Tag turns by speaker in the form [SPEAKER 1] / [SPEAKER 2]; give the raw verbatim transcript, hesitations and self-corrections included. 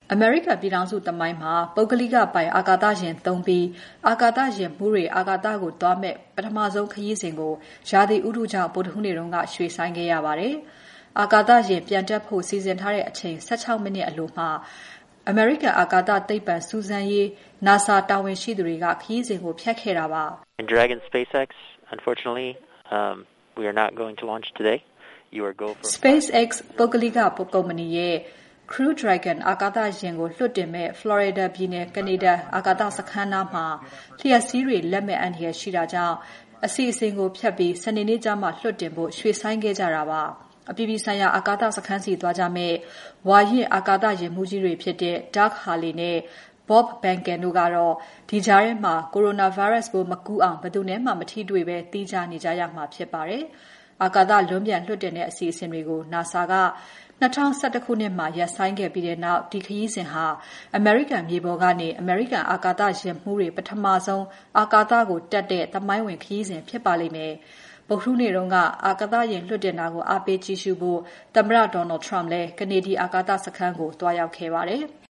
[SPEAKER 1] အမေရိကန်ပြည်ထောင်စုသမိုင်းမှာပုဂ္ဂလိကပိုင်အာကာသယာဉ်သုံးပြီးအာကာသယာဉ်မှူးတွေအာကာသကိုသွားမဲ့ပထမဆုံးခရီးစဉ်ကိုရာသီဥတုကြောင့်ဗုဒ္ဓဟူးနေ့တုန်းကရွှေ့ဆိုင်းခဲ့ရပါတယ်။အာကာသယာဉ်ပြန်တက်ဖို့စီစဉ်ထားတဲ့အချိန်၁၆မိနစ်အလိုမှာအမေရိကန်အာကာသသိပ္ပံစူးစမ်းရေး NASA တာဝန်ရှိသူတွေကခရီးစဉ်ကိုဖျက်ခဲ့တာပါ။
[SPEAKER 2] In Dragon SpaceX, unfortunately, um, we are not going to launch today. You are go for
[SPEAKER 1] SpaceX ပုဂ္ဂလိကကုမ္ပဏီရဲ့ Crew Dragon အာကာသယာဉ်ကိုလွှတ်တင်မဲ့ Florida ပြည်နယ်ကနေဒါအာကာသစခန်းနားမှာလျှပ်စီးတွေလက်မဲ့အန္တရာယ်ရှိတာကြောင့်အစီအစဉ်ကိုဖျက်ပြီးစနေနေ့ကျမှလွှတ်တင်ဖို့ရွှေ့ဆိုင်းခဲ့ကြတာပါ။အပြည်ပြည်ဆိုင်ရာအာကာသစခန်းစီသွားကြမဲ့ဝါရင့်အာကာသယာဉ်မှူးကြီးတွေဖြစ်တဲ့ Doug Hurley နဲ့ Bob Behnken တို့ကတော့ဒီကြားထဲမှာ Coronavirus ပိုးမကူးအောင်ဘယ်သူနဲ့မှမထိတွေ့ပဲတီးခြားနေကြရမှာဖြစ်ပါတယ်။အာကာသလွန်းပြန်လွှတ်တင်တဲ့အစီအစဉ်တွေကို NASA က၂၀၁၁ခုနှစ်မှာရပ်ဆိုင်းခဲ့ပြီးတဲ့နောက်ဒီခရီးစဉ်ဟာအမေရိကန်မြေပေါ်ကနေအမေရိကန်အာကာသယာဉ်မှူးတွေပထမဆုံးအာကာသကိုတက်တဲ့သမိုင်းဝင်ခရီးစဉ်ဖြစ်ပါလိမ့်မယ်။ဗုဒ္ဓဟူးနေ့တုန်းကအာကာသယာဉ်လွှတ်တင်တာကိုအားပေးကြည့်ရှုဖို့သမ္မတ Donald Trump လည်းကနေဒီအာကာသစခန်းကိုတွားရောက်ခဲ့ပါတယ်။